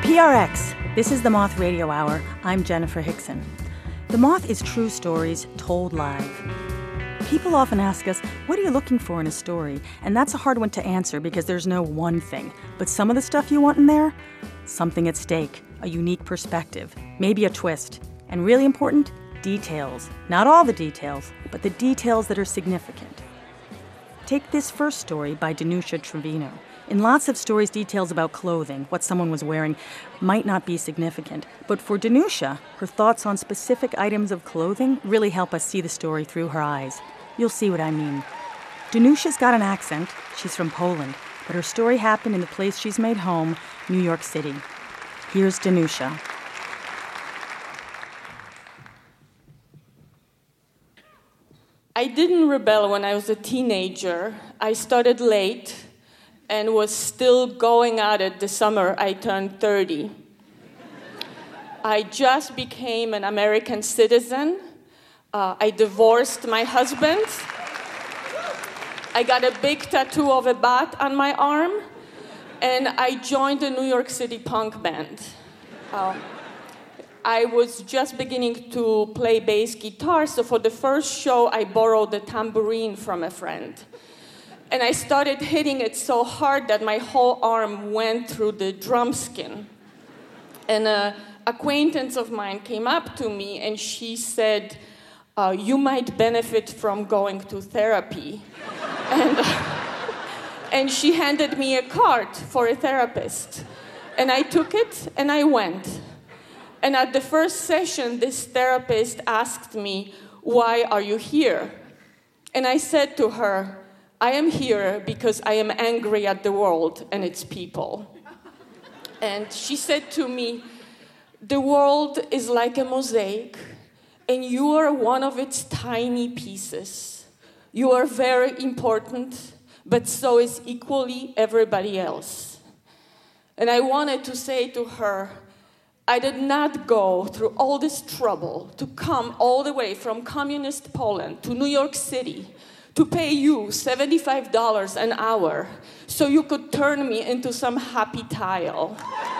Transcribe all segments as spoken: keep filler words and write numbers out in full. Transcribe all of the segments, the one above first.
From P R X, this is the Moth Radio Hour. I'm Jennifer Hickson. The Moth is true stories told live. People often ask us, what are you looking for in a story? And that's a hard one to answer because there's no one thing. But some of the stuff you want in there? Something at stake, a unique perspective, maybe a twist. And really important, details. Not all the details, but the details that are significant. Take this first story by Danusha Trevino. In lots of stories, details about clothing, what someone was wearing, might not be significant. But for Danusha, her thoughts on specific items of clothing really help us see the story through her eyes. You'll see what I mean. Danusha's got an accent. She's from Poland. But her story happened in the place she's made home, New York City. Here's Danusha. I didn't rebel when I was a teenager. I started late and was still going at it the summer I turned thirty. I just became an American citizen. Uh, I divorced my husband. I got a big tattoo of a bat on my arm, and I joined a New York City punk band. Uh, I was just beginning to play bass guitar, so for the first show, I borrowed a tambourine from a friend. And I started hitting it so hard that my whole arm went through the drum skin. And an acquaintance of mine came up to me and she said, uh, you might benefit from going to therapy. and, and she handed me a card for a therapist. And I took it and I went. And at the first session, this therapist asked me, why are you here? And I said to her, I am here because I am angry at the world and its people. And she said to me, the world is like a mosaic, and you are one of its tiny pieces. You are very important, but so is equally everybody else. And I wanted to say to her, I did not go through all this trouble to come all the way from communist Poland to New York City to pay you seventy-five dollars an hour so you could turn me into some happy tile.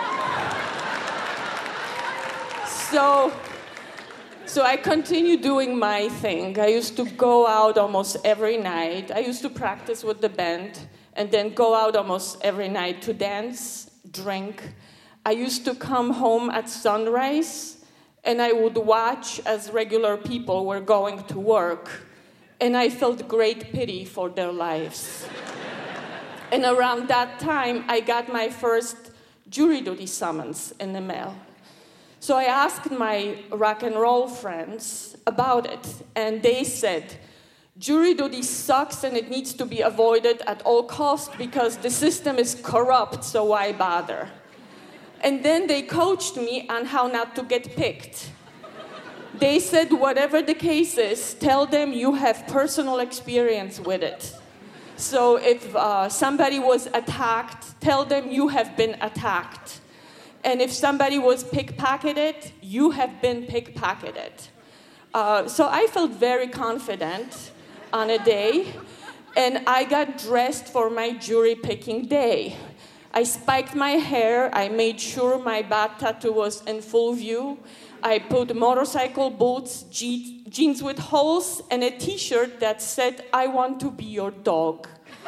so, so I continued doing my thing. I used to go out almost every night. I used to practice with the band and then go out almost every night to dance, drink. I used to come home at sunrise and I would watch as regular people were going to work. And I felt great pity for their lives. And around that time, I got my first jury duty summons in the mail. So I asked my rock and roll friends about it, and they said, jury duty sucks and it needs to be avoided at all costs because the system is corrupt, so why bother? And then they coached me on how not to get picked. They said, whatever the case is, tell them you have personal experience with it. So if uh, somebody was attacked, tell them you have been attacked. And if somebody was pickpocketed, you have been pickpocketed. Uh, so I felt very confident on a day, and I got dressed for my jury picking day. I spiked my hair, I made sure my bat tattoo was in full view. I put motorcycle boots, je- jeans with holes, and a t-shirt that said, I want to be your dog.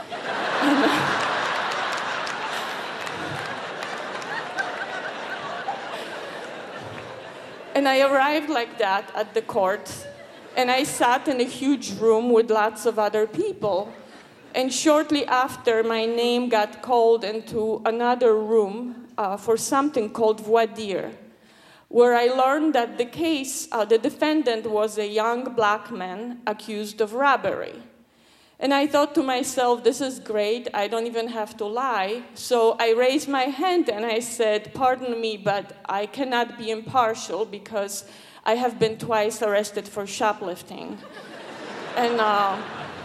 And I arrived like that at the court, and I sat in a huge room with lots of other people. And shortly after, my name got called into another room uh, for something called voir dire, where I learned that the case, uh, the defendant was a young black man accused of robbery. And I thought to myself, this is great, I don't even have to lie. So I raised my hand and I said, pardon me, but I cannot be impartial because I have been twice arrested for shoplifting. and uh,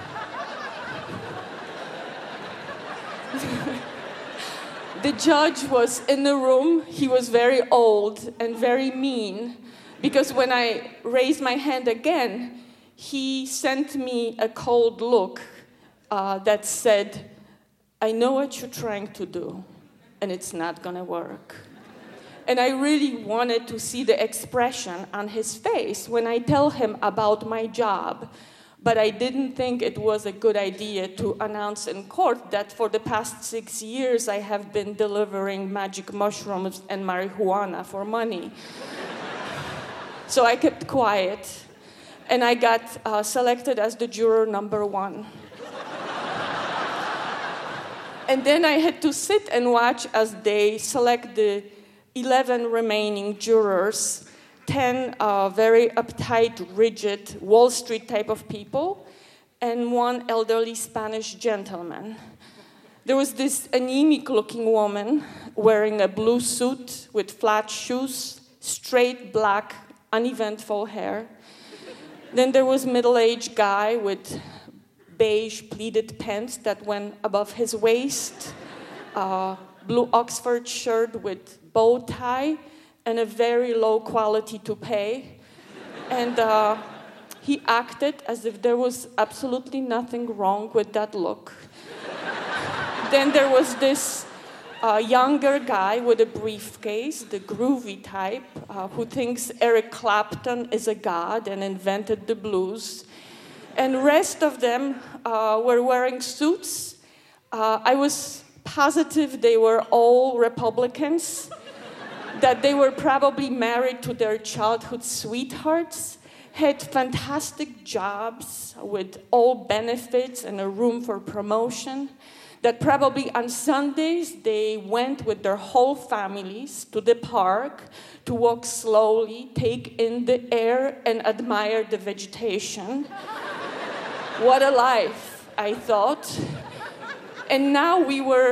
the judge was in the room. He was very old and very mean because when I raised my hand again, he sent me a cold look uh, that said, I know what you're trying to do, and it's not gonna work. And I really wanted to see the expression on his face when I tell him about my job. But I didn't think it was a good idea to announce in court that for the past six years I have been delivering magic mushrooms and marijuana for money. So I kept quiet, and I got uh, selected as the juror number one. And then I had to sit and watch as they select the eleven remaining jurors, ten uh, very uptight, rigid, Wall Street type of people, and one elderly Spanish gentleman. There was this anemic-looking woman wearing a blue suit with flat shoes, straight, black, uneventful hair. Then there was a middle-aged guy with beige pleated pants that went above his waist, uh, blue Oxford shirt with bow tie, and a very low-quality toupee. And uh, he acted as if there was absolutely nothing wrong with that look. Then there was this uh, younger guy with a briefcase, the groovy type, uh, who thinks Eric Clapton is a god and invented the blues. And the rest of them uh, were wearing suits. Uh, I was positive they were all Republicans, that they were probably married to their childhood sweethearts, had fantastic jobs with all benefits and a room for promotion, that probably on Sundays they went with their whole families to the park to walk slowly, take in the air, and admire the vegetation. What a life, I thought. And now we were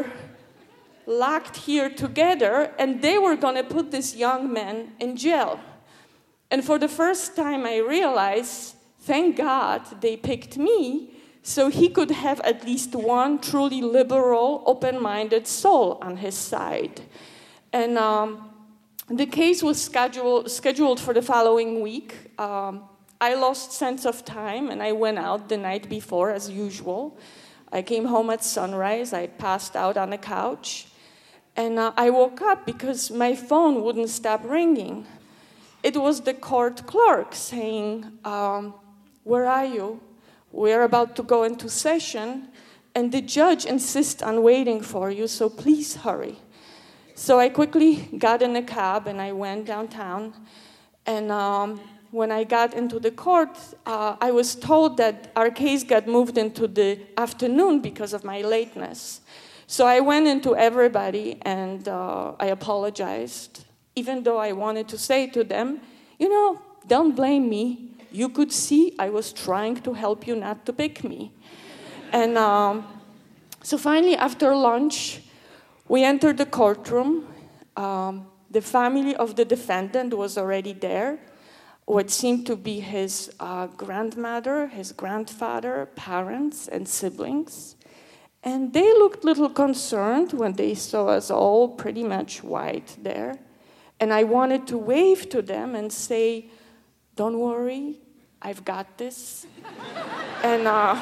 locked here together, and they were going to put this young man in jail. And for the first time, I realized, thank God they picked me, so he could have at least one truly liberal, open-minded soul on his side. And um, the case was scheduled, scheduled for the following week. Um, I lost sense of time, and I went out the night before, as usual. I came home at sunrise. I passed out on the couch. And uh, I woke up because my phone wouldn't stop ringing. It was the court clerk saying, um, where are you? We're about to go into session, and the judge insists on waiting for you, so please hurry. So I quickly got in a cab, and I went downtown. And um, when I got into the court, uh, I was told that our case got moved into the afternoon because of my lateness. So I went into everybody, and uh, I apologized, even though I wanted to say to them, you know, don't blame me. You could see I was trying to help you not to pick me. And um, so finally, after lunch, we entered the courtroom. Um, the family of the defendant was already there. What seemed to be his uh, grandmother, his grandfather, parents, and siblings. And they looked a little concerned when they saw us all pretty much white there. And I wanted to wave to them and say, don't worry, I've got this. And uh,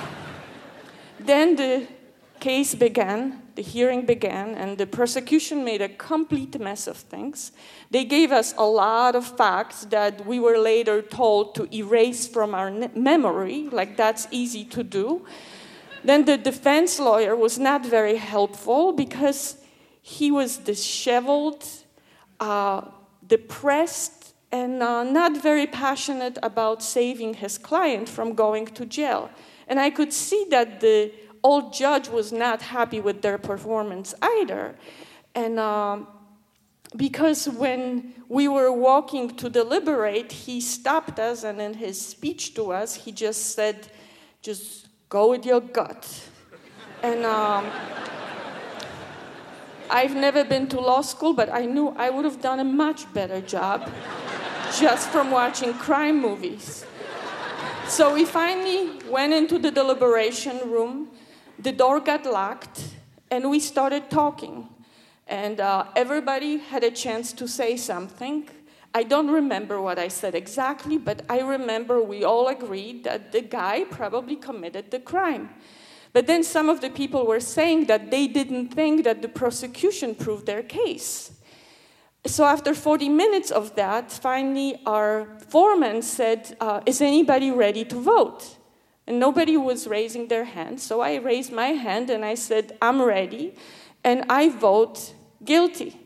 then the case began, the hearing began, and the prosecution made a complete mess of things. They gave us a lot of facts that we were later told to erase from our ne- memory, like that's easy to do. Then the defense lawyer was not very helpful because he was disheveled, uh, depressed, and uh, not very passionate about saving his client from going to jail. And I could see that the old judge was not happy with their performance either. And um, because when we were walking to deliberate, he stopped us, and in his speech to us, he just said, just go with your gut. And um, I've never been to law school, but I knew I would have done a much better job just from watching crime movies. So we finally went into the deliberation room. The door got locked, and we started talking. And uh, everybody had a chance to say something. I don't remember what I said exactly, but I remember we all agreed that the guy probably committed the crime. But then some of the people were saying that they didn't think that the prosecution proved their case. So after forty minutes of that, finally our foreman said, uh, is anybody ready to vote? And nobody was raising their hand, so I raised my hand and I said, I'm ready, and I vote guilty.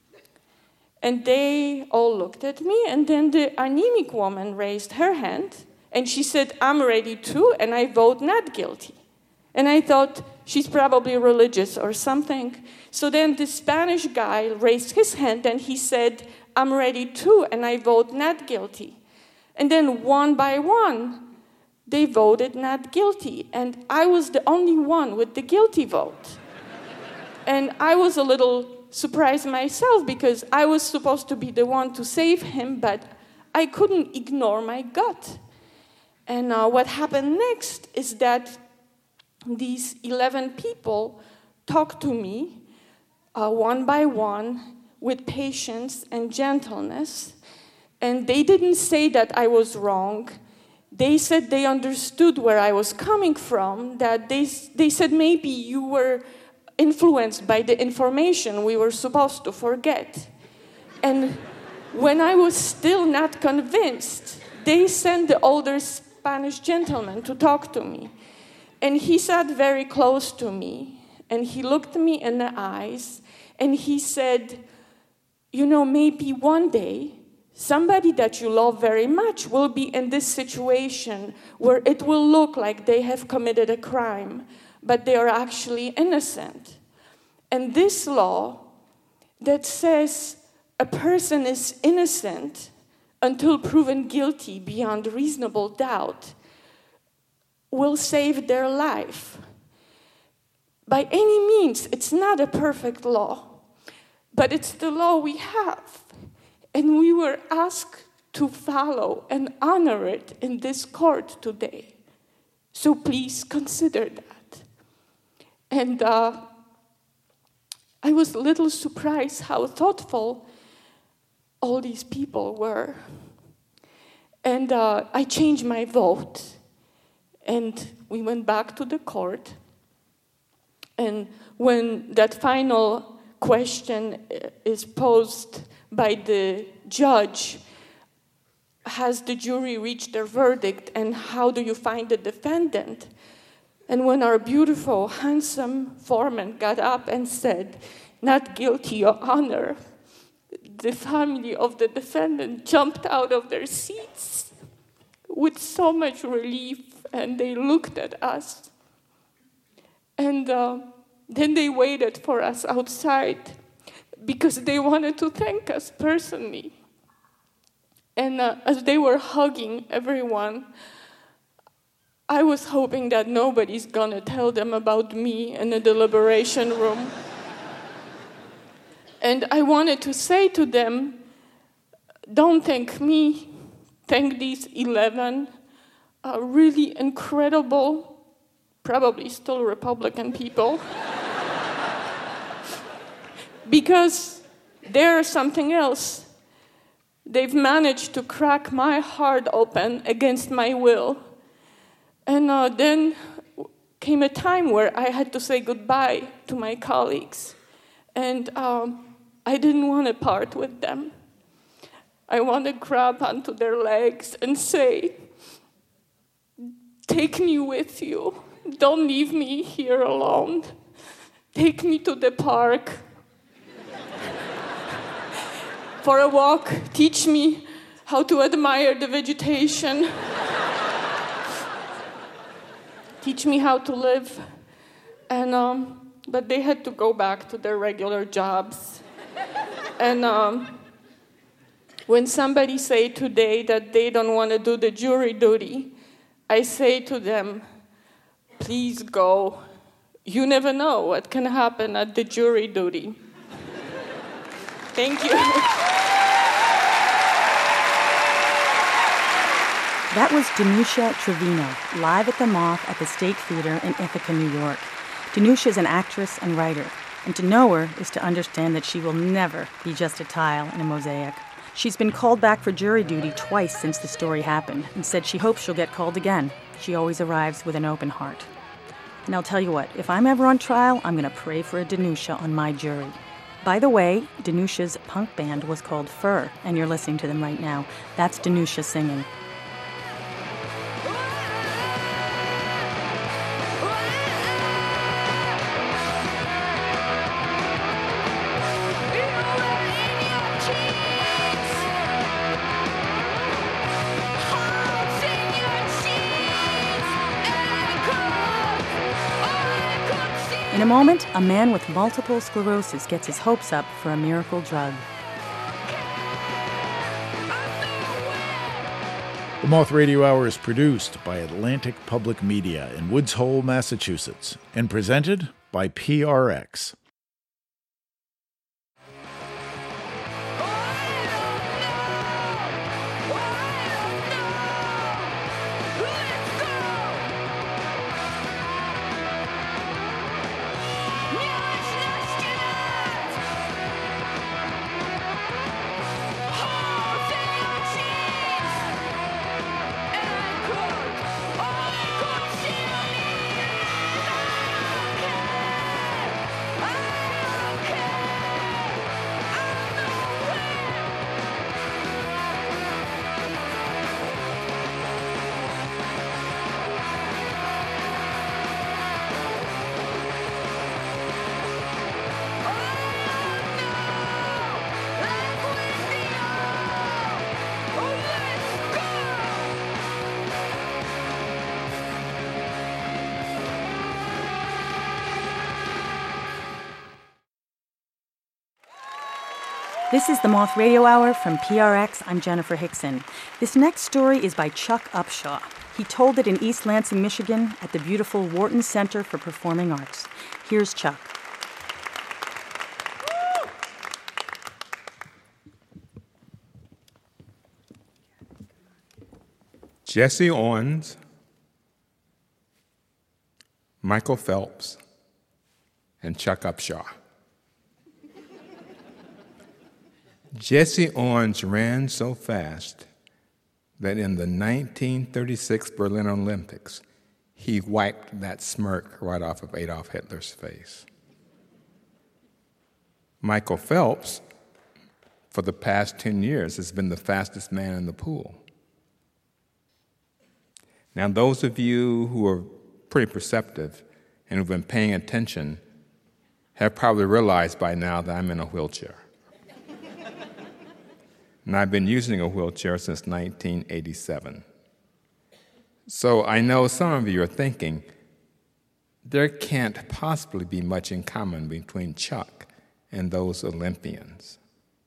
And they all looked at me, and then the anemic woman raised her hand, and she said, I'm ready too, and I vote not guilty. And I thought, she's probably religious or something. So then the Spanish guy raised his hand, and he said, I'm ready too, and I vote not guilty. And then one by one, they voted not guilty, and I was the only one with the guilty vote. And I was a little surprised myself because I was supposed to be the one to save him, but I couldn't ignore my gut. And uh, what happened next is that these eleven people talked to me uh, one by one with patience and gentleness, and they didn't say that I was wrong. They said they understood where I was coming from, that they, they said maybe you were influenced by the information we were supposed to forget. And when I was still not convinced, they sent the older Spanish gentleman to talk to me. And he sat very close to me, and he looked me in the eyes, and he said, you know, maybe one day, somebody that you love very much will be in this situation where it will look like they have committed a crime, but they are actually innocent. And this law that says a person is innocent until proven guilty beyond reasonable doubt will save their life. By any means, it's not a perfect law, but it's the law we have. And we were asked to follow and honor it in this court today. So please consider that. And uh, I was a little surprised how thoughtful all these people were. And uh, I changed my vote. And we went back to the court. And when that final question is posed by the judge, has the jury reached their verdict, and how do you find the defendant? And when our beautiful, handsome foreman got up and said, not guilty, Your Honor, the family of the defendant jumped out of their seats with so much relief, and they looked at us. And uh, then they waited for us outside because they wanted to thank us personally. And uh, as they were hugging everyone, I was hoping that nobody's gonna tell them about me in the deliberation room. And I wanted to say to them, don't thank me, thank these eleven uh, really incredible, probably still Republican people. Because they're something else. They've managed to crack my heart open against my will. And uh, then came a time where I had to say goodbye to my colleagues. And um, I didn't want to part with them. I want to grab onto their legs and say, take me with you. Don't leave me here alone. Take me to the park for a walk. Teach me how to admire the vegetation. Teach me how to live. And um, but they had to go back to their regular jobs. And um, when somebody say today that they don't want to do the jury duty, I say to them, please go. You never know what can happen at the jury duty. Thank you. That was Danusha Trevino, live at the Moth at the State Theater in Ithaca, New York. Danusha is an actress and writer, and to know her is to understand that she will never be just a tile in a mosaic. She's been called back for jury duty twice since the story happened, and said she hopes she'll get called again. She always arrives with an open heart. And I'll tell you what, if I'm ever on trial, I'm going to pray for a Danusha on my jury. By the way, Danusha's punk band was called Fur, and you're listening to them right now. That's Danusha singing. In a moment, a man with multiple sclerosis gets his hopes up for a miracle drug. The Moth Radio Hour is produced by Atlantic Public Media in Woods Hole, Massachusetts, and presented by P R X. This is the Moth Radio Hour from P R X. I'm Jennifer Hickson. This next story is by Chuck Upshaw. He told it in East Lansing, Michigan, at the beautiful Wharton Center for Performing Arts. Here's Chuck. Jesse Owens, Michael Phelps, and Chuck Upshaw. Jesse Owens ran so fast that in the nineteen thirty-six Berlin Olympics, he wiped that smirk right off of Adolf Hitler's face. Michael Phelps, for the past ten years, has been the fastest man in the pool. Now, those of you who are pretty perceptive and who've been paying attention have probably realized by now that I'm in a wheelchair. And I've been using a wheelchair since nineteen eighty-seven. So I know some of you are thinking, there can't possibly be much in common between Chuck and those Olympians.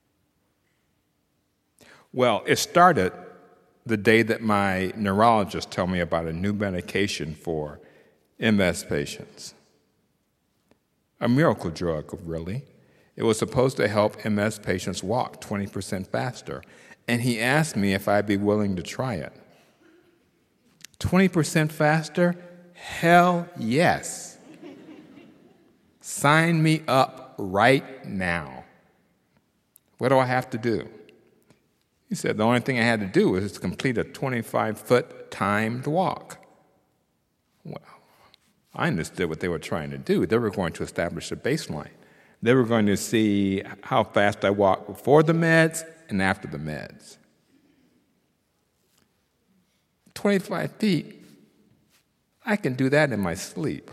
Well, it started the day that my neurologist told me about a new medication for M S patients. A miracle drug, really. It was supposed to help M S patients walk twenty percent faster, and he asked me if I'd be willing to try it. twenty percent faster? Hell yes. Sign me up right now. What do I have to do? He said the only thing I had to do was complete a twenty-five foot timed walk. Well, I understood what they were trying to do. They were going to establish a baseline. They were going to see how fast I walked before the meds and after the meds. twenty-five feet, I can do that in my sleep.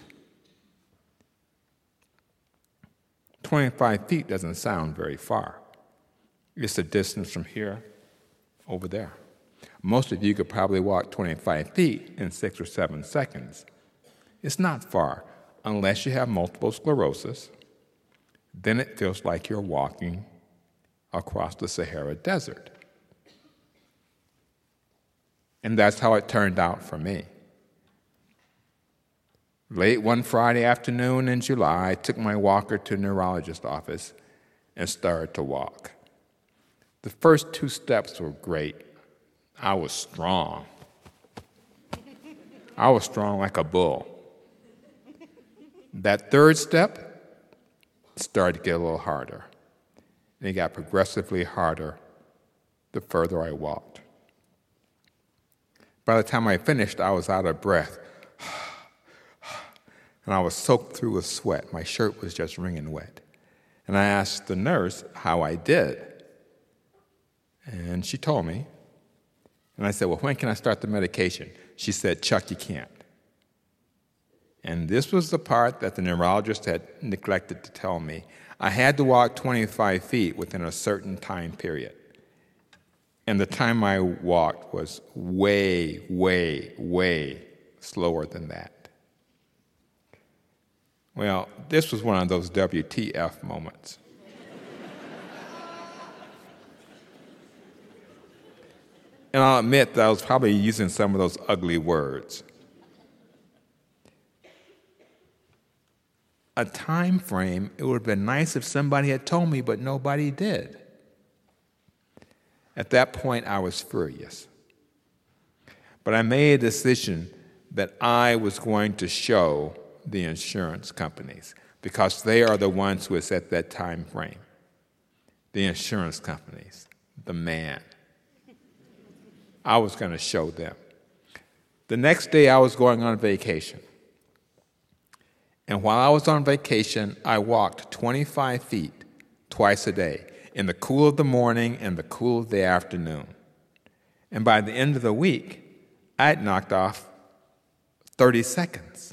twenty-five feet doesn't sound very far. It's the distance from here over there. Most of you could probably walk twenty-five feet in six or seven seconds. It's not far unless you have multiple sclerosis. Then it feels like you're walking across the Sahara Desert. And that's how it turned out for me. Late one Friday afternoon in July, I took my walker to the neurologist's office and started to walk. The first two steps were great. I was strong. I was strong like a bull. That third step started to get a little harder. And it got progressively harder the further I walked. By the time I finished, I was out of breath. And I was soaked through with sweat. My shirt was just wringing wet. And I asked the nurse how I did. And she told me. And I said, well, when can I start the medication? She said, Chuck, you can't. And this was the part that the neurologist had neglected to tell me. I had to walk twenty-five feet within a certain time period. And the time I walked was way, way, way slower than that. Well, this was one of those W T F moments. And I'll admit that I was probably using some of those ugly words. A time frame, it would have been nice if somebody had told me, but nobody did. At that point, I was furious. But I made a decision that I was going to show the insurance companies, because they are the ones who had set that time frame. The insurance companies, the man. I was going to show them. The next day, I was going on vacation. And while I was on vacation, I walked twenty-five feet twice a day, in the cool of the morning and the cool of the afternoon. And by the end of the week, I had knocked off thirty seconds.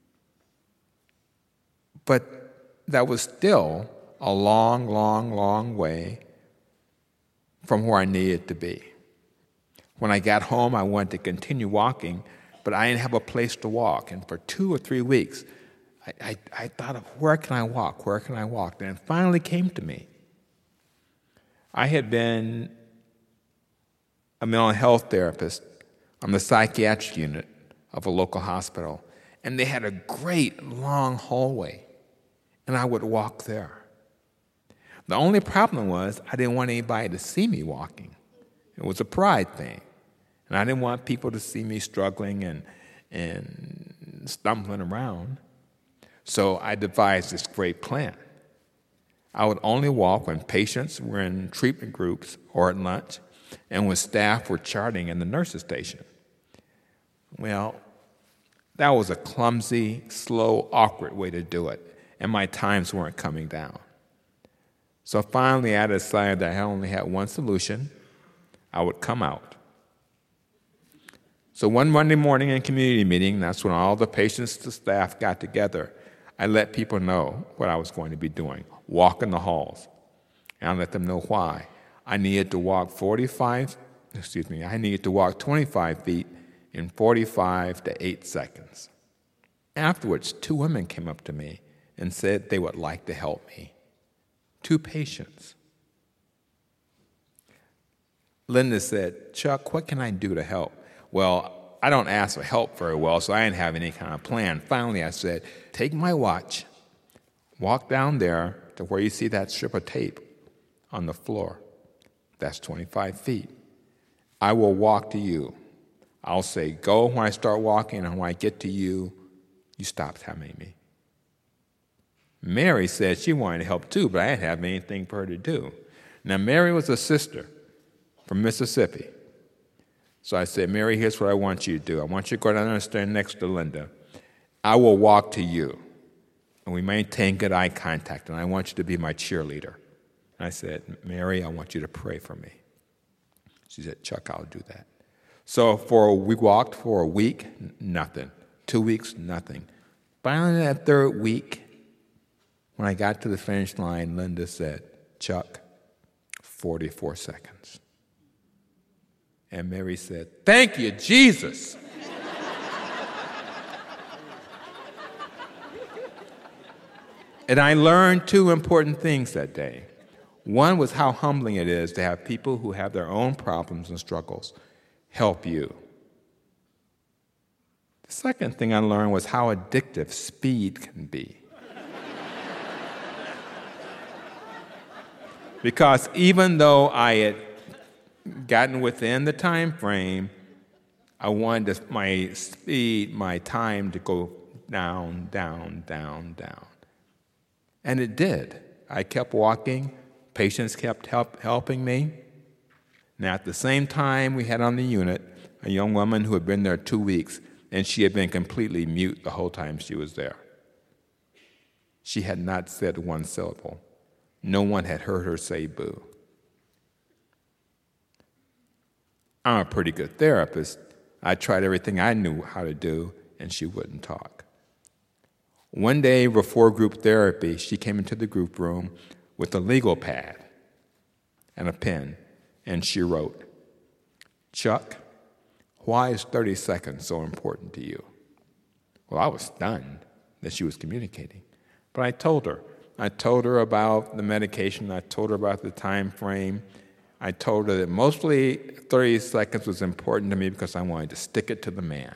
But that was still a long, long, long way from where I needed to be. When I got home, I wanted to continue walking, but I didn't have a place to walk. And for two or three weeks, I, I, I thought of where can I walk, where can I walk? And it finally came to me. I had been a mental health therapist on the psychiatric unit of a local hospital, and they had a great long hallway, and I would walk there. The only problem was I didn't want anybody to see me walking. It was a pride thing, and I didn't want people to see me struggling and, and stumbling around. So I devised this great plan. I would only walk when patients were in treatment groups or at lunch, and when staff were charting in the nurses' station. Well, that was a clumsy, slow, awkward way to do it, and my times weren't coming down. So finally, I decided that I only had one solution. I would come out. So one Monday morning in community meeting, that's when all the patients, the staff got together, I let people know what I was going to be doing, walk in the halls. And I let them know why. I needed to walk forty-five, excuse me, I needed to walk twenty-five feet in forty-five to eight seconds. Afterwards, two women came up to me and said they would like to help me. Two patients. Linda said, Chuck, what can I do to help? Well, I don't ask for help very well, so I didn't have any kind of plan. Finally, I said, take my watch, walk down there to where you see that strip of tape on the floor. That's twenty-five feet. I will walk to you. I'll say, go when I start walking, and when I get to you, you stop timing me. Mary said she wanted to help too, but I didn't have anything for her to do. Now, Mary was a sister from Mississippi. So I said, Mary, here's what I want you to do. I want you to go down there and stand next to Linda. I will walk to you, and we maintain good eye contact, and I want you to be my cheerleader. And I said, Mary, I want you to pray for me. She said, Chuck, I'll do that. So for we walked for a week, nothing. Two weeks, nothing. Finally, that third week, when I got to the finish line, Linda said, Chuck, forty-four seconds. And Mary said, thank you, Jesus. And I learned two important things that day. One was how humbling it is to have people who have their own problems and struggles help you. The second thing I learned was how addictive speed can be. Because even though I had gotten within the time frame, I wanted to, my speed, my time to go down, down, down, down. And it did. I kept walking. Patients kept help, helping me. Now, at the same time, we had on the unit a young woman who had been there two weeks, and she had been completely mute the whole time she was there. She had not said one syllable. No one had heard her say boo. I'm a pretty good therapist. I tried everything I knew how to do, and she wouldn't talk. One day before group therapy, she came into the group room with a legal pad and a pen, and she wrote, "Chuck, why is thirty seconds so important to you?" Well, I was stunned that she was communicating. But I told her. I told her about the medication. I told her about the time frame. I told her that mostly thirty seconds was important to me because I wanted to stick it to the man.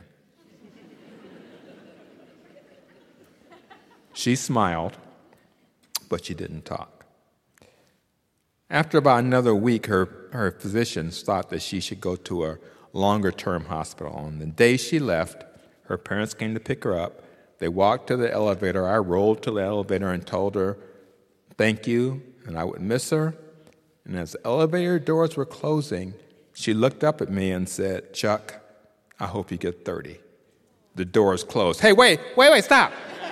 She smiled, but she didn't talk. After about another week, her, her physicians thought that she should go to a longer-term hospital. On the day she left, her parents came to pick her up. They walked to the elevator. I rolled to the elevator and told her, thank you, and I would miss her. And as the elevator doors were closing, she looked up at me and said, Chuck, I hope you get thirty. The doors closed. Hey, wait, wait, wait, stop.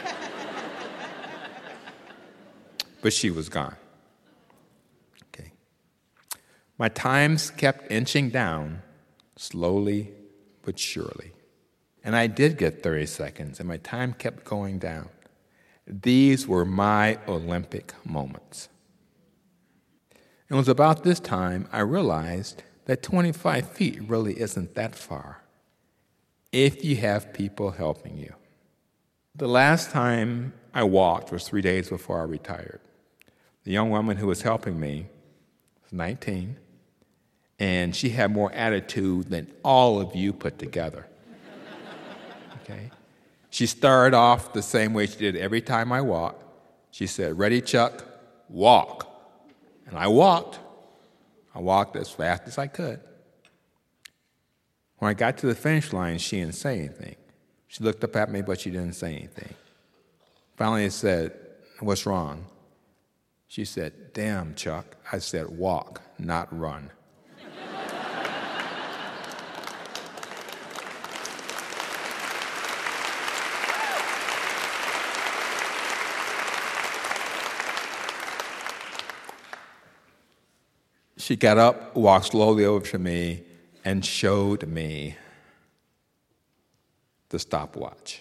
But she was gone. Okay. My times kept inching down, slowly but surely. And I did get thirty seconds, and my time kept going down. These were my Olympic moments. It was about this time I realized that twenty-five feet really isn't that far if you have people helping you. The last time I walked was three days before I retired. The young woman who was helping me was nineteen, and she had more attitude than all of you put together. Okay? She started off the same way she did every time I walked. She said, ready, Chuck? Walk. And I walked. I walked as fast as I could. When I got to the finish line, she didn't say anything. She looked up at me, but she didn't say anything. Finally, I said, what's wrong? She said, damn, Chuck. I said, walk, not run. She got up, walked slowly over to me, and showed me the stopwatch.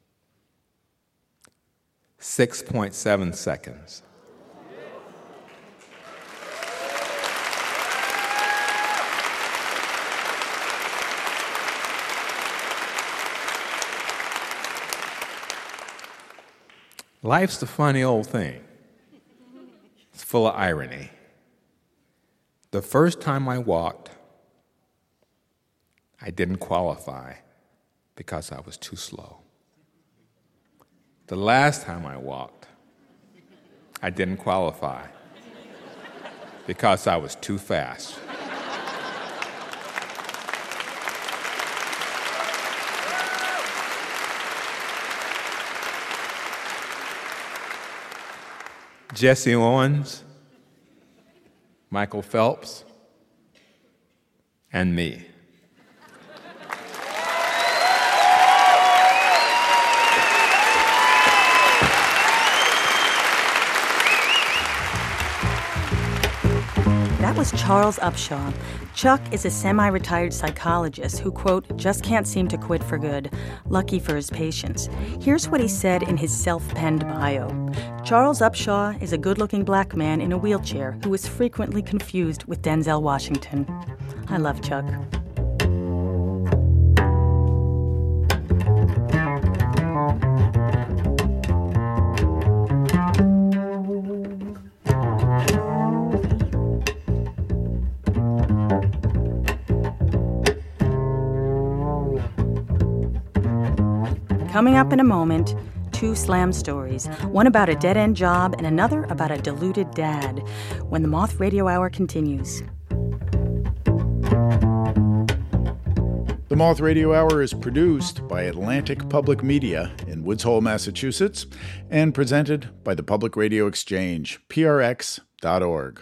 six point seven seconds. Life's a funny old thing. It's full of irony. The first time I walked, I didn't qualify because I was too slow. The last time I walked, I didn't qualify because I was too fast. Jesse Owens, Michael Phelps, and me. That was Charles Upshaw. Chuck is a semi-retired psychologist who, quote, just can't seem to quit for good, lucky for his patients. Here's what he said in his self-penned bio. Charles Upshaw is a good-looking black man in a wheelchair who is frequently confused with Denzel Washington. I love Chuck. Coming up in a moment, two slam stories, one about a dead-end job and another about a deluded dad, when the Moth Radio Hour continues. The Moth Radio Hour is produced by Atlantic Public Media in Woods Hole, Massachusetts, and presented by the Public Radio Exchange, P R X dot org.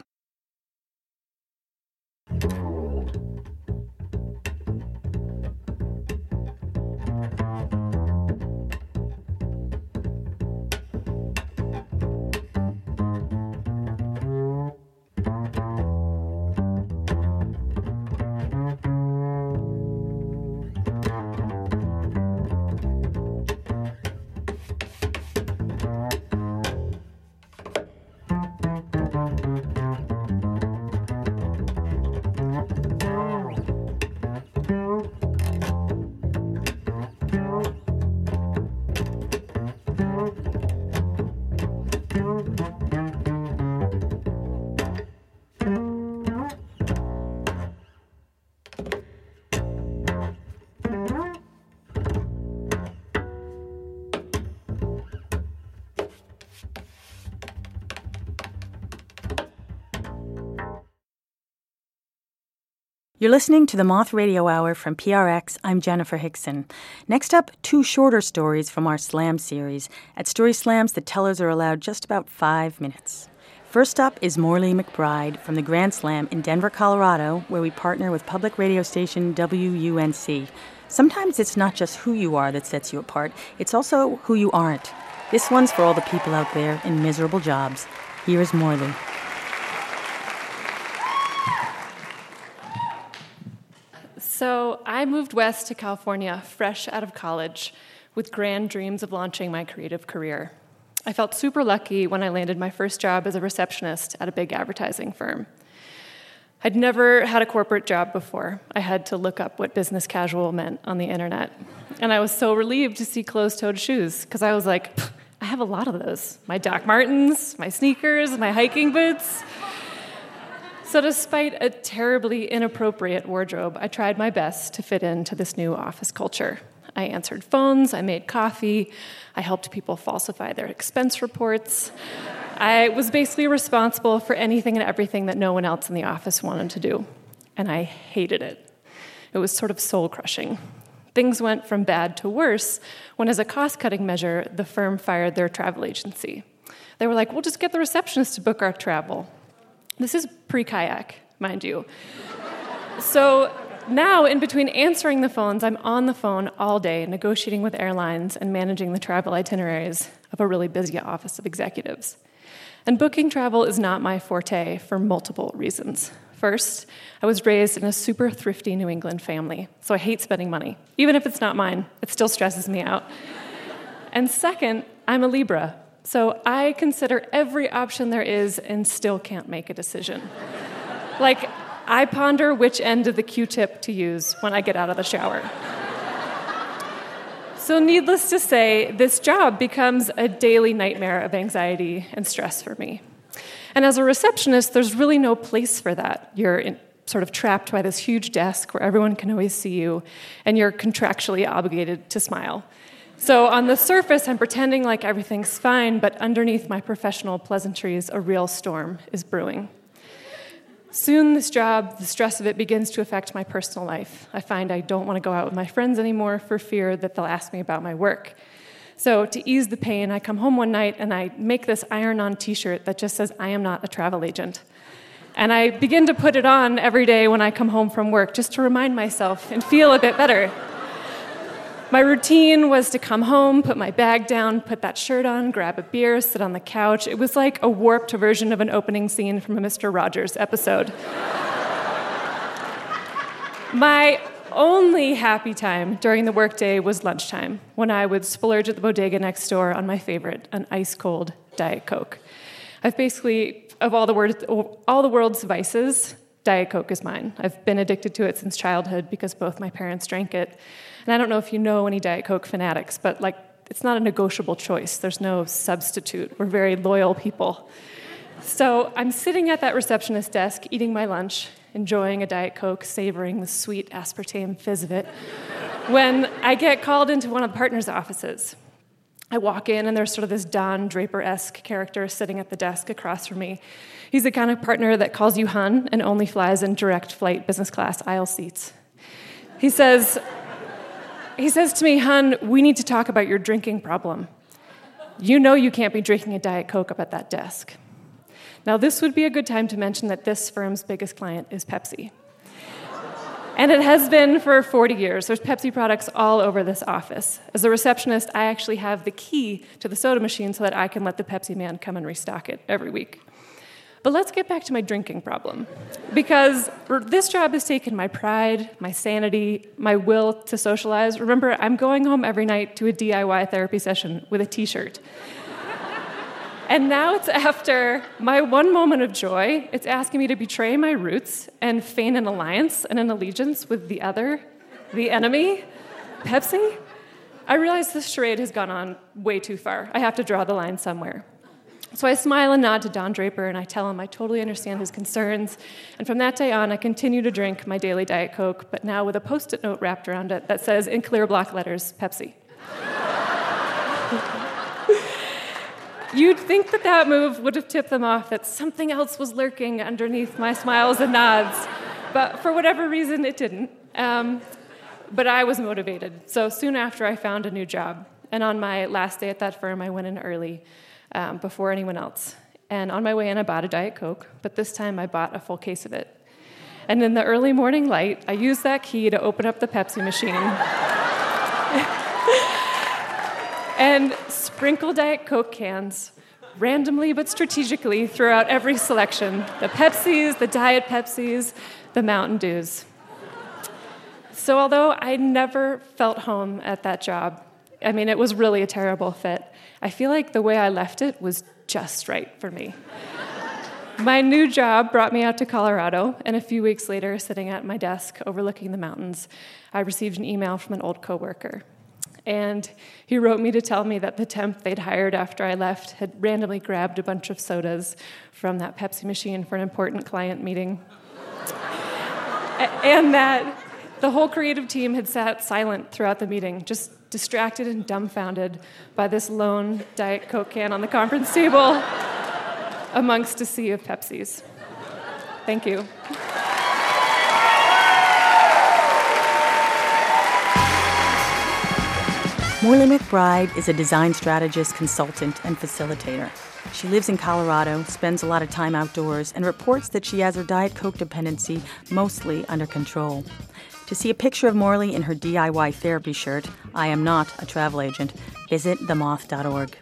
You're listening to the Moth Radio Hour from P R X. I'm Jennifer Hickson. Next up, two shorter stories from our Slam series. At Story Slams, the tellers are allowed just about five minutes. First up is Morley McBride from the Grand Slam in Denver, Colorado, where we partner with public radio station W U N C. Sometimes it's not just who you are that sets you apart, it's also who you aren't. This one's for all the people out there in miserable jobs. Here is Morley. So I moved west to California fresh out of college with grand dreams of launching my creative career. I felt super lucky when I landed my first job as a receptionist at a big advertising firm. I'd never had a corporate job before. I had to look up what business casual meant on the internet. And I was so relieved to see closed-toed shoes, because I was like, I have a lot of those. My Doc Martens, my sneakers, my hiking boots. So despite a terribly inappropriate wardrobe, I tried my best to fit into this new office culture. I answered phones, I made coffee, I helped people falsify their expense reports. I was basically responsible for anything and everything that no one else in the office wanted to do. And I hated it. It was sort of soul-crushing. Things went from bad to worse when, as a cost-cutting measure, the firm fired their travel agency. They were like, we'll just get the receptionist to book our travel. This is pre-kayak, mind you. So now, in between answering the phones, I'm on the phone all day, negotiating with airlines and managing the travel itineraries of a really busy office of executives. And booking travel is not my forte for multiple reasons. First, I was raised in a super thrifty New England family, so I hate spending money. Even if it's not mine, it still stresses me out. And second, I'm a Libra, so I consider every option there is and still can't make a decision. Like, I ponder which end of the Q-tip to use when I get out of the shower. So needless to say, this job becomes a daily nightmare of anxiety and stress for me. And as a receptionist, there's really no place for that. You're in, sort of trapped by this huge desk where everyone can always see you, and you're contractually obligated to smile. So on the surface, I'm pretending like everything's fine, but underneath my professional pleasantries, a real storm is brewing. Soon, this job, the stress of it, begins to affect my personal life. I find I don't want to go out with my friends anymore for fear that they'll ask me about my work. So to ease the pain, I come home one night and I make this iron-on t-shirt that just says, I am not a travel agent. And I begin to put it on every day when I come home from work, just to remind myself and feel a bit better. My routine was to come home, put my bag down, put that shirt on, grab a beer, sit on the couch. It was like a warped version of an opening scene from a Mister Rogers episode. My only happy time during the workday was lunchtime, when I would splurge at the bodega next door on my favorite, an ice-cold Diet Coke. I've basically, of all the, word, all the world's vices, Diet Coke is mine. I've been addicted to it since childhood because both my parents drank it. And I don't know if you know any Diet Coke fanatics, but like, it's not a negotiable choice. There's no substitute. We're very loyal people. So I'm sitting at that receptionist desk, eating my lunch, enjoying a Diet Coke, savoring the sweet aspartame fizz of it, when I get called into one of the partners' offices. I walk in, and there's sort of this Don Draper-esque character sitting at the desk across from me. He's the kind of partner that calls you hun and only flies in direct flight business class aisle seats. He says... He says to me, hun, we need to talk about your drinking problem. You know you can't be drinking a Diet Coke up at that desk. Now, this would be a good time to mention that this firm's biggest client is Pepsi. And it has been for forty years. There's Pepsi products all over this office. As a receptionist, I actually have the key to the soda machine so that I can let the Pepsi man come and restock it every week. But let's get back to my drinking problem, because this job has taken my pride, my sanity, my will to socialize. Remember, I'm going home every night to a D I Y therapy session with a t-shirt. And now it's after my one moment of joy, it's asking me to betray my roots and feign an alliance and an allegiance with the other, the enemy, Pepsi. I realize this charade has gone on way too far. I have to draw the line somewhere. So I smile and nod to Don Draper, and I tell him I totally understand his concerns. And from that day on, I continue to drink my daily Diet Coke, but now with a Post-it note wrapped around it that says, in clear block letters, Pepsi. You'd think that that move would have tipped them off that something else was lurking underneath my smiles and nods. But for whatever reason, it didn't. Um, but I was motivated. So soon after, I found a new job. And on my last day at that firm, I went in early um, before anyone else. And on my way in, I bought a Diet Coke, but this time I bought a full case of it. And in the early morning light, I used that key to open up the Pepsi machine and sprinkle Diet Coke cans randomly but strategically throughout every selection. The Pepsis, the Diet Pepsis, the Mountain Dews. So although I never felt home at that job, I mean, it was really a terrible fit, I feel like the way I left it was just right for me. My new job brought me out to Colorado, and a few weeks later, sitting at my desk overlooking the mountains, I received an email from an old coworker. And he wrote me to tell me that the temp they'd hired after I left had randomly grabbed a bunch of sodas from that Pepsi machine for an important client meeting. And that the whole creative team had sat silent throughout the meeting, just distracted and dumbfounded by this lone Diet Coke can on the conference table amongst a sea of Pepsis. Thank you. Morley McBride is a design strategist, consultant, and facilitator. She lives in Colorado, spends a lot of time outdoors, and reports that she has her Diet Coke dependency mostly under control. To see a picture of Morley in her D I Y therapy shirt, I am not a travel agent, visit the moth dot org.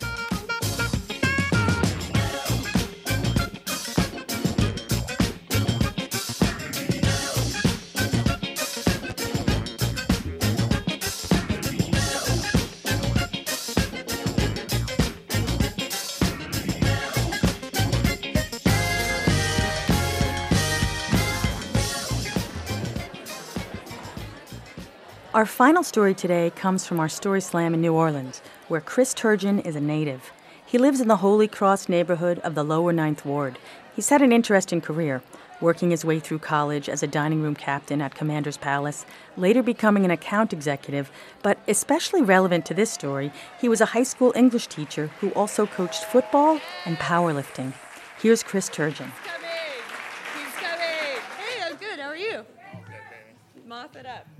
Our final story today comes from our Story Slam in New Orleans, where Chris Turgeon is a native. He lives in the Holy Cross neighborhood of the Lower Ninth Ward. He's had an interesting career, working his way through college as a dining room captain at Commander's Palace, later becoming an account executive, but especially relevant to this story, he was a high school English teacher who also coached football and powerlifting. Here's Chris Turgeon. He's coming. He's coming. Hey, I'm good. How are you? Moth it up.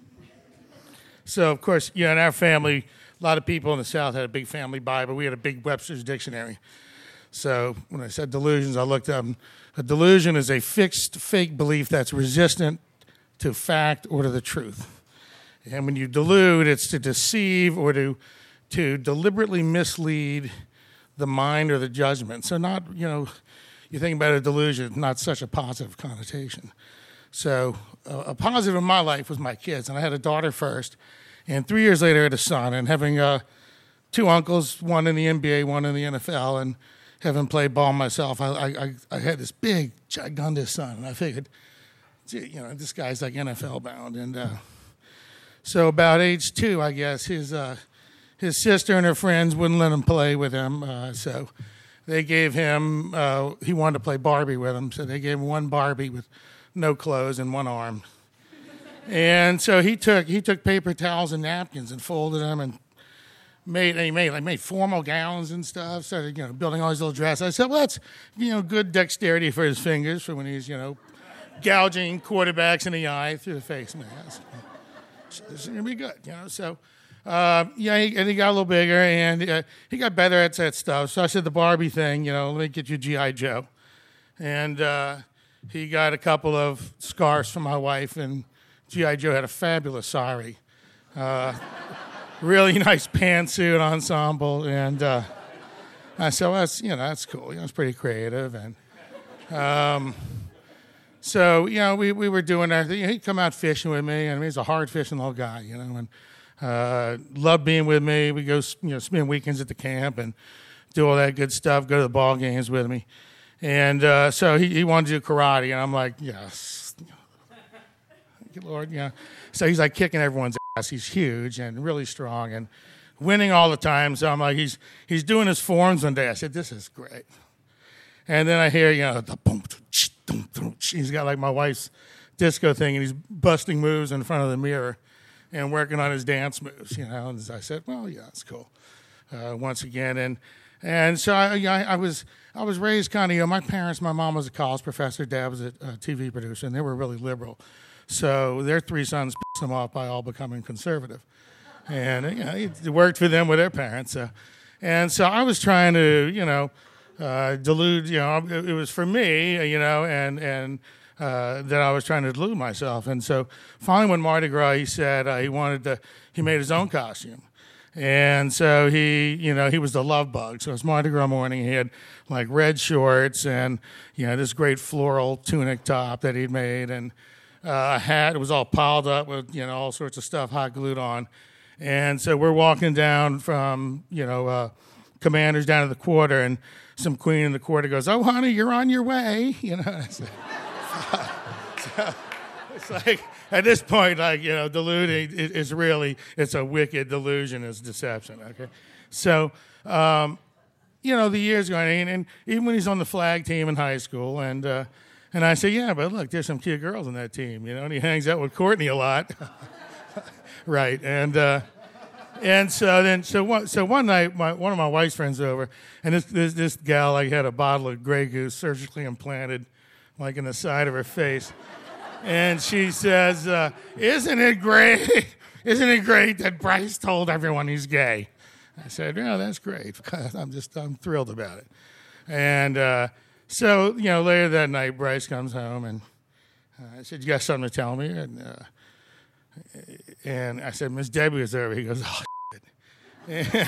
So, of course, you know, in our family, a lot of people in the South had a big family Bible. We had a big Webster's Dictionary. So when I said delusions, I looked up. A delusion is a fixed, fake belief that's resistant to fact or to the truth. And when you delude, it's to deceive or to to deliberately mislead the mind or the judgment. So not, you know, you think about a delusion, not such a positive connotation. So uh, a positive in my life was my kids. And I had a daughter first. And three years later, I had a son. And having uh, two uncles, one in the N B A, one in the N F L, and having played ball myself, I, I, I had this big, gigundous son. And I figured, gee, you know, this guy's like N F L bound. And uh, so about age two, I guess, his uh, his sister and her friends wouldn't let him play with him. Uh, so they gave him, uh, he wanted to play Barbie with him. So they gave him one Barbie with no clothes and one arm. And so he took he took paper towels and napkins and folded them and made and he made like made formal gowns and stuff. Started you know building all these little dresses. I said, well, that's you know good dexterity for his fingers for when he's you know gouging quarterbacks in the eye through the face mask. This is gonna be good, you know. So uh, yeah, he, and he got a little bigger and uh, he got better at that stuff. So I said the Barbie thing, you know, let me get you G I Joe, and uh, he got a couple of scarves from my wife and. G I Joe had a fabulous sari, uh, really nice pantsuit ensemble, and uh, I said, well, that's, you know, that's cool. You know, it's pretty creative. And um, so, you know, we, we were doing everything. He'd come out fishing with me, and I mean, he's a hard fishing little guy, you know, and uh, loved being with me. We go, you know, spend weekends at the camp and do all that good stuff, go to the ball games with me. And uh, so he, he wanted to do karate, and I'm like, yes. Lord, yeah. So he's like kicking everyone's ass. He's huge and really strong and winning all the time. So I'm like, he's he's doing his forms one day. I said, this is great. And then I hear, you know, the boom, boom, boom. He's got like my wife's disco thing, and he's busting moves in front of the mirror and working on his dance moves, you know. And I said, well, yeah, that's cool. Uh, once again, and And so I, I, I was I was raised kind of, you know, my parents, my mom was a college professor, dad was a, a T V producer, and they were really liberal. So their three sons pissed them off by all becoming conservative. And, you know, it worked for them with their parents. Uh, and so I was trying to, you know, uh, delude, you know, it, it was for me, you know, and, and uh, that I was trying to delude myself. And so finally when Mardi Gras, he said uh, he wanted to, he made his own costume. And so he, you know, he was the love bug. So it was Mardi Gras morning. He had like red shorts and, you know, this great floral tunic top that he'd made and uh, a hat. It was all piled up with, you know, all sorts of stuff hot glued on. And so we're walking down from, you know, uh, Commanders down to the quarter, and some queen in the quarter goes, "Oh, honey, you're on your way." You know, so, so it's like at this point, like, you know, deluding is really, it's a wicked delusion, it's deception. Okay, so um, you know, the years going, and even when he's on the flag team in high school, and uh, and I say, yeah, but look, there's some cute girls on that team, you know, and he hangs out with Courtney a lot. Right, and uh, and so then so one so one night my, one of my wife's friends over, and this this this gal like had a bottle of Grey Goose surgically implanted, like in the side of her face, and she says, uh, "Isn't it great? Isn't it great that Bryce told everyone he's gay?" I said, "Yeah, that's great. I'm just I'm thrilled about it." And uh, so you know later that night, Bryce comes home and uh, I said, "You got something to tell me?" And uh, And I said, "Miss Debbie was there." He goes, "Oh, shit."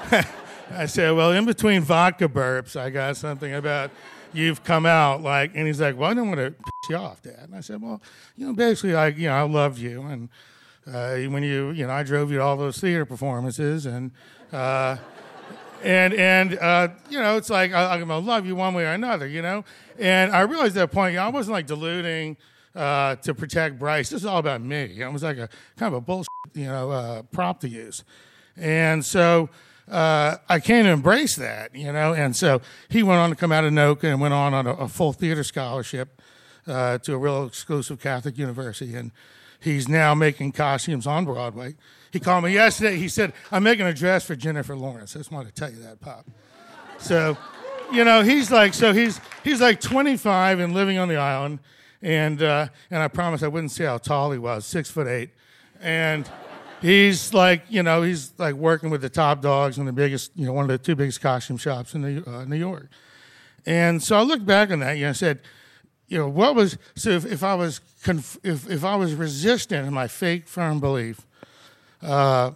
I said, "Well, in between vodka burps, I got something about you've come out like." And he's like, "Well, I don't want to piss you off, Dad." And I said, "Well, you know, basically, like, you know, I loved you, and uh, when you, you know, I drove you to all those theater performances, and uh, and and uh, you know, it's like I, I'm gonna love you one way or another, you know." And I realized at that point, you know, I wasn't like deluding. Uh, to protect Bryce. This is all about me. You know, it was like a kind of a bullshit, you know, uh, prop to use. And so uh, I came to embrace that, you know, and so he went on to come out of Noka and went on on a, a full theater scholarship uh, to a real exclusive Catholic university, and he's now making costumes on Broadway. He called me yesterday. He said, "I'm making a dress for Jennifer Lawrence." I just wanted to tell you that, Pop. So, you know, he's like, so he's he's like twenty-five and living on the island. And uh, and I promised I wouldn't say how tall he was, six foot eight. And he's like, you know, he's like working with the top dogs in the biggest, you know, one of the two biggest costume shops in the, uh, New York. And so I looked back on that, you know, and said, you know, what was, so if, if I was conf- if, if I was resistant in my fake firm belief uh,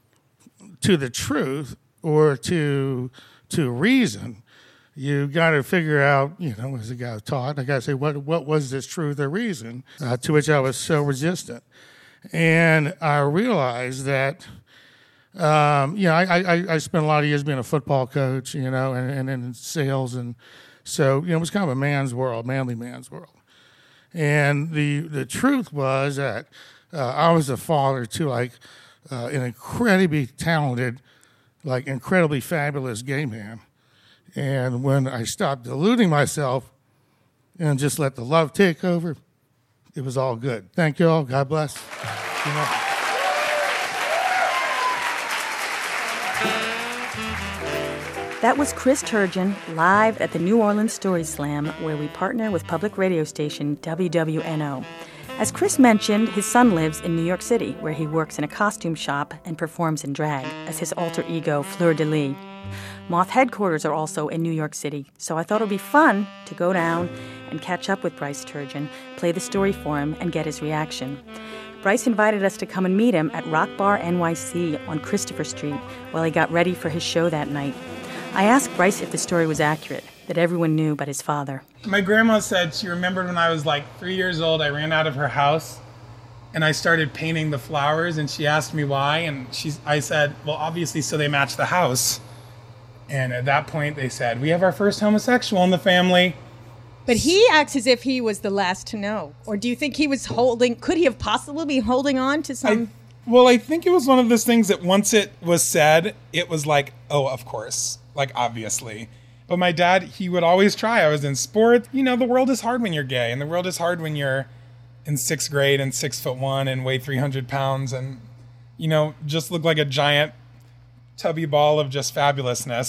to the truth or to to reason, you got to figure out, you know, as the guy taught, I got to say, what what was this truth or reason uh, to which I was so resistant? And I realized that, um, you know, I, I, I spent a lot of years being a football coach, you know, and, and in sales. And so, you know, it was kind of a man's world, manly man's world. And the the truth was that uh, I was a father to, like, uh, an incredibly talented, like, incredibly fabulous gay man. And when I stopped deluding myself and just let the love take over, it was all good. Thank you all. God bless. You know. That was Chris Turgeon live at the New Orleans Story Slam, where we partner with public radio station W W N O. As Chris mentioned, his son lives in New York City, where he works in a costume shop and performs in drag as his alter ego, Fleur de Lis. Moth headquarters are also in New York City, so I thought it would be fun to go down and catch up with Bryce Turgeon, play the story for him, and get his reaction. Bryce invited us to come and meet him at Rock Bar N Y C on Christopher Street while he got ready for his show that night. I asked Bryce if the story was accurate, that everyone knew but his father. My grandma said she remembered when I was like three years old, I ran out of her house and I started painting the flowers, and she asked me why, and she, I said, well, obviously so they match the house. And at that point, they said, we have our first homosexual in the family. But he acts as if he was the last to know. Or do you think he was holding, could he have possibly been holding on to some... I, well, I think it was one of those things that once it was said, it was like, oh, of course, like, obviously. But my dad, he would always try. I was in sport. You know, the world is hard when you're gay. And the world is hard when you're in sixth grade and six foot one and weigh three hundred pounds and, you know, just look like a giant tubby ball of just fabulousness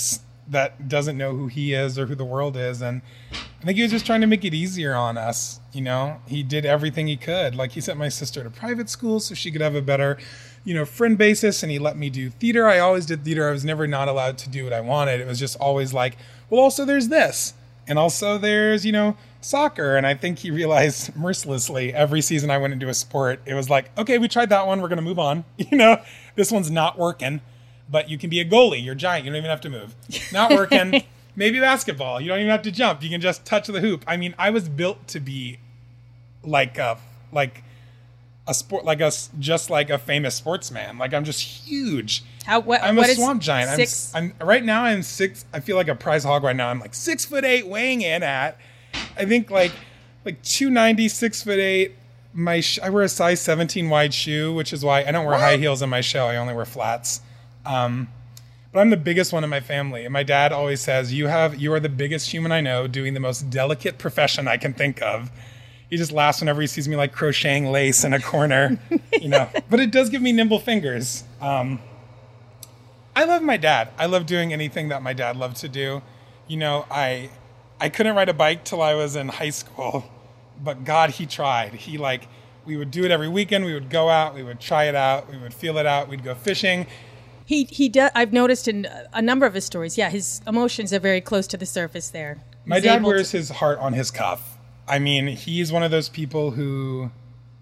that doesn't know who he is or who the world is. And I think he was just trying to make it easier on us. You know, he did everything he could. Like, he sent my sister to private school so she could have a better, you know, friend basis. And he let me do theater. I always did theater. I was never not allowed to do what I wanted. It was just always like, well, also there's this. And also there's, you know, soccer. And I think he realized mercilessly every season I went into a sport, it was like, okay, we tried that one. We're going to move on. You know, this one's not working. But you can be a goalie. You're giant. You don't even have to move. Not working. Maybe basketball. You don't even have to jump. You can just touch the hoop. I mean, I was built to be like a like a sport, like a just like a famous sportsman. Like, I'm just huge. How? What, I'm what a is swamp giant. Six? I'm, I'm right now. I'm six. I feel like a prize hog right now. I'm like six foot eight, weighing in at, I think like like two ninety, six foot eight. My sh- I wear a size seventeen wide shoe, which is why I don't wear what? high heels in my show. I only wear flats. Um, but I'm the biggest one in my family. And my dad always says, you have, you are the biggest human I know doing the most delicate profession I can think of. He just laughs whenever he sees me like crocheting lace in a corner, you know, but it does give me nimble fingers. Um, I love my dad. I love doing anything that my dad loved to do. You know, I, I couldn't ride a bike till I was in high school, but God, he tried. He like, we would do it every weekend. We would go out, we would try it out. We would feel it out. We'd go fishing. He he does. I've noticed in a number of his stories. Yeah, his emotions are very close to the surface there. He's My dad wears to... his heart on his cuff. I mean, he's one of those people who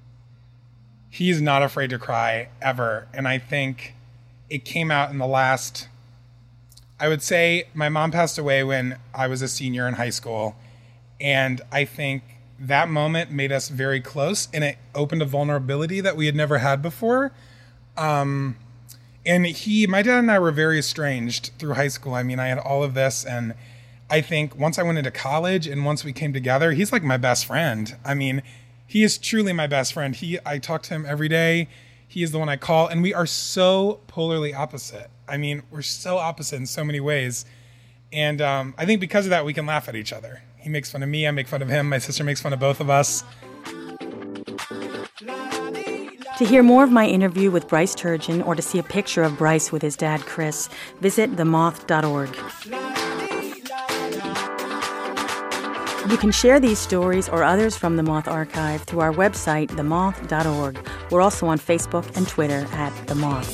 he's not afraid to cry ever. And I think it came out in the last. I would say my mom passed away when I was a senior in high school, and I think that moment made us very close, and it opened a vulnerability that we had never had before. Um. And he, my dad and I were very estranged through high school. I mean, I had all of this. And I think once I went into college and once we came together, he's like my best friend. I mean, he is truly my best friend. He, I talk to him every day. He is the one I call. And we are so polarly opposite. I mean, we're so opposite in so many ways. And um, I think because of that, we can laugh at each other. He makes fun of me. I make fun of him. My sister makes fun of both of us. To hear more of my interview with Bryce Turgeon or to see a picture of Bryce with his dad, Chris, visit the moth dot org. You can share these stories or others from the Moth Archive through our website, the moth dot org. We're also on Facebook and Twitter at The Moth.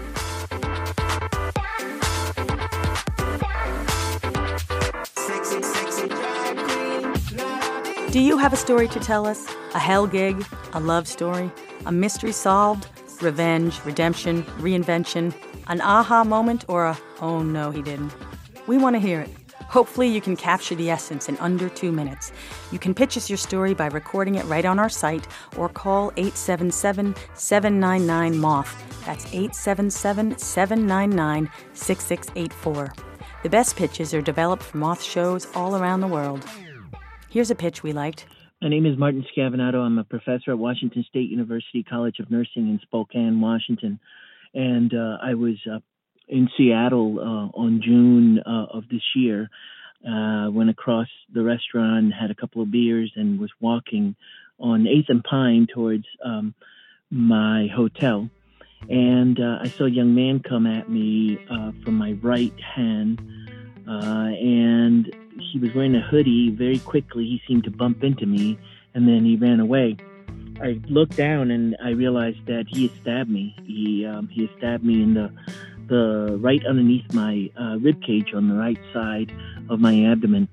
Do you have a story to tell us? A hell gig? A love story? A mystery solved? Revenge, redemption, reinvention? An aha moment or a, oh no, he didn't? We want to hear it. Hopefully you can capture the essence in under two minutes. You can pitch us your story by recording it right on our site or call eight seven seven, seven nine nine, M O T H. That's eight seven seven, seven nine nine, six six eight four. The best pitches are developed for Moth shows all around the world. Here's a pitch we liked. My name is Martin Scavinato. I'm a professor at Washington State University College of Nursing in Spokane, Washington. And uh, I was uh, in Seattle uh, on June uh, of this year. Uh, went across the restaurant, had a couple of beers, and was walking on eighth and Pine towards um, my hotel. And uh, I saw a young man come at me uh, from my right hand. Uh, and he was wearing a hoodie. Very quickly, he seemed to bump into me, and then he ran away. I looked down, and I realized that he had stabbed me. He um, he had stabbed me in the the right underneath my uh, rib cage on the right side of my abdomen.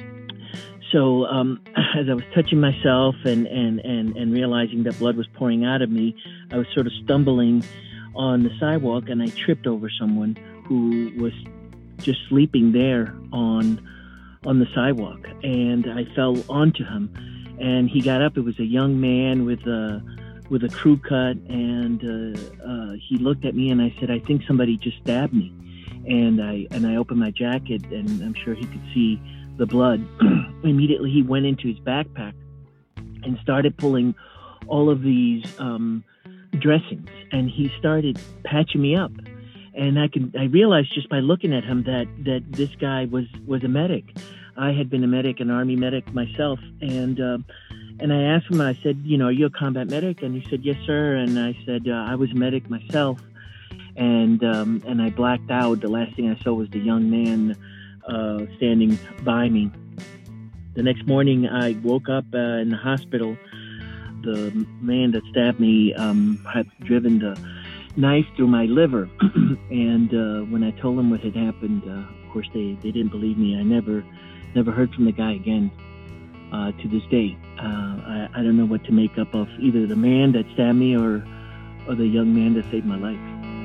So um, as I was touching myself and, and, and, and realizing that blood was pouring out of me, I was sort of stumbling on the sidewalk, and I tripped over someone who was just sleeping there on on the sidewalk, and I fell onto him, and he got up. It was a young man with a with a crew cut, and uh, uh, he looked at me, and I said, "I think somebody just stabbed me." And I and I opened my jacket, and I'm sure he could see the blood. Immediately, he went into his backpack and started pulling all of these um, dressings, and he started patching me up. And I can I realized just by looking at him that, that this guy was, was a medic. I had been a medic, an Army medic myself, and uh, and I asked him. I said, "You know, are you a combat medic?" And he said, "Yes, sir." And I said, uh, "I was a medic myself." And um, and I blacked out. The last thing I saw was the young man uh, standing by me. The next morning, I woke up uh, in the hospital. The man that stabbed me um, had driven the knife through my liver. And uh, when I told them what had happened, uh, of course, they, they didn't believe me. I never never heard from the guy again uh, to this day. Uh, I, I don't know what to make up of either the man that stabbed me or, or the young man that saved my life.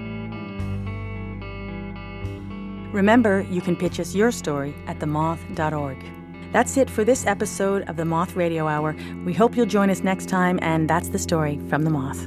Remember, you can pitch us your story at the moth dot org. That's it for this episode of the Moth Radio Hour. We hope you'll join us next time, and that's the story from the Moth.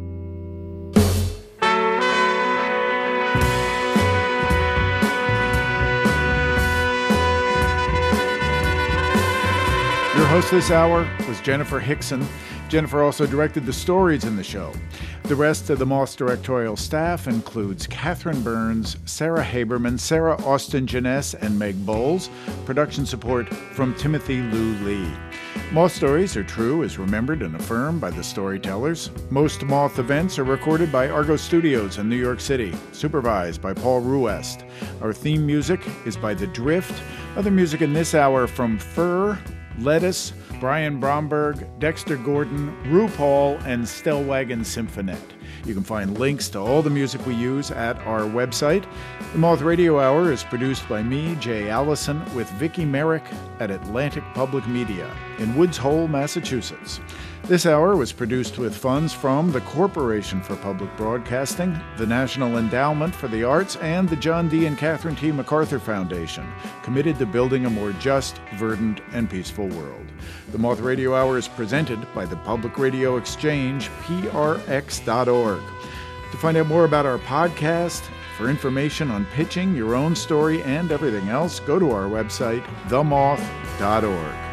Your host this hour was Jennifer Hickson. Jennifer also directed the stories in the show. The rest of the Moth's directorial staff includes Catherine Burns, Sarah Haberman, Sarah Austin Jeunesse, and Meg Bowles. Production support from Timothy Lou Lee. Moth stories are true as remembered and affirmed by the storytellers. Most Moth events are recorded by Argo Studios in New York City, supervised by Paul Ruest. Our theme music is by The Drift. Other music in this hour from Fur, Lettuce, Brian Bromberg, Dexter Gordon, RuPaul, and Stellwagen Symphonette. You can find links to all the music we use at our website. The Moth Radio Hour is produced by me, Jay Allison, with Vicki Merrick at Atlantic Public Media in Woods Hole, Massachusetts. This hour was produced with funds from the Corporation for Public Broadcasting, the National Endowment for the Arts, and the John D. and Catherine T. MacArthur Foundation, committed to building a more just, verdant, and peaceful world. The Moth Radio Hour is presented by the Public Radio Exchange, P R X dot org. To find out more about our podcast, for information on pitching your own story and everything else, go to our website, the moth dot org.